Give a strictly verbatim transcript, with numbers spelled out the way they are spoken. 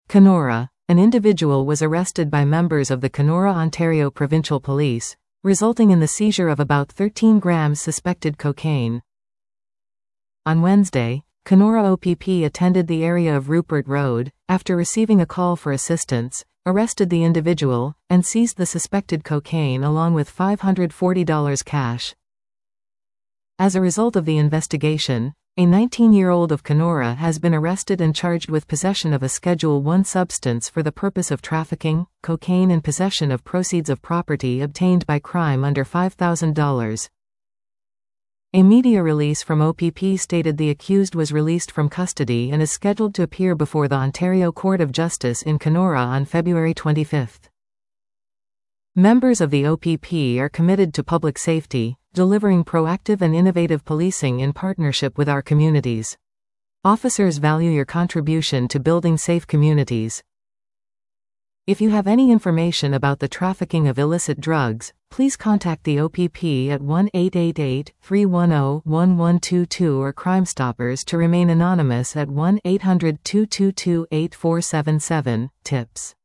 Kenora. An individual was arrested by members of the Kenora, Ontario Provincial Police, resulting in the seizure of about thirteen grams suspected cocaine. On Wednesday, Kenora O P P attended the area of Rupert Road, after receiving a call for assistance, arrested the individual, and seized the suspected cocaine along with five hundred forty dollars cash. As a result of the investigation, a nineteen-year-old of Kenora has been arrested and charged with possession of a Schedule one substance for the purpose of trafficking cocaine and possession of proceeds of property obtained by crime under five thousand dollars. A media release from O P P stated the accused was released from custody and is scheduled to appear before the Ontario Court of Justice in Kenora on February twenty-fifth. Members of the O P P are committed to public safety, delivering proactive and innovative policing in partnership with our communities. Officers value your contribution to building safe communities. If you have any information about the trafficking of illicit drugs, please contact the O P P at one eight eight eight, three one zero, one one two two or Crime Stoppers to remain anonymous at one eight hundred, two two two, eight four seven seven. Tips.